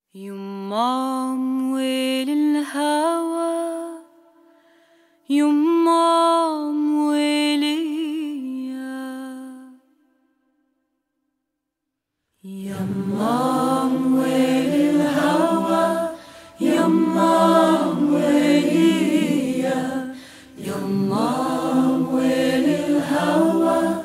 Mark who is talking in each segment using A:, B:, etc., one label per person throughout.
A: يمام ويل الهوى يمام ويليا يمام ويل الهوى يمام ويليا يمام ويل الهوى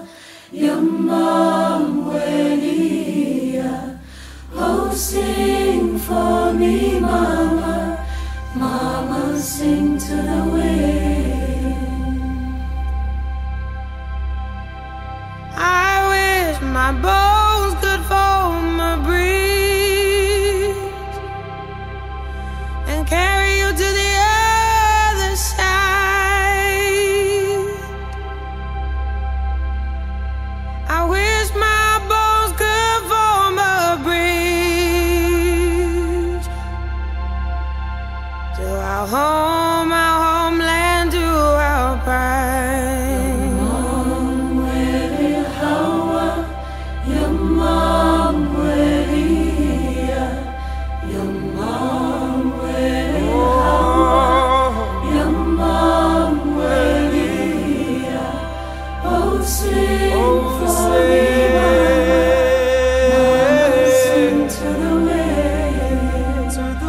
A: يمام ويليا. Oh, sing for me, mama, mama, sing to the wind. I wish my bones could form a breeze and carry you to the other side. I wish my bones could form a bridge to our home, our homeland, to our pride. Yamam weli hawa, yamam weliya, yamam weli hawa, yamam weliya. Oh, sing for me, mama, sing to the wind, to the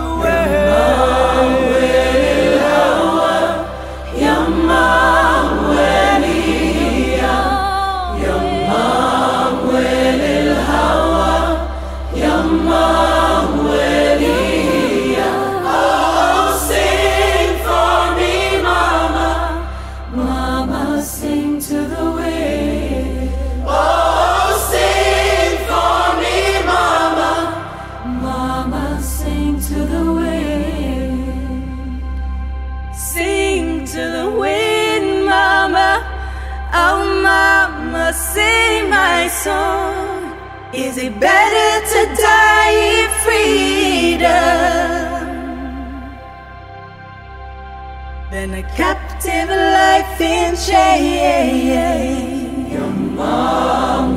A: sing to the wind. Oh, sing for me, mama. Mama, sing to the wind. Sing to the wind, mama. Oh, mama, sing my song. Is it better to die in freedom than a captive life in shame? Your mom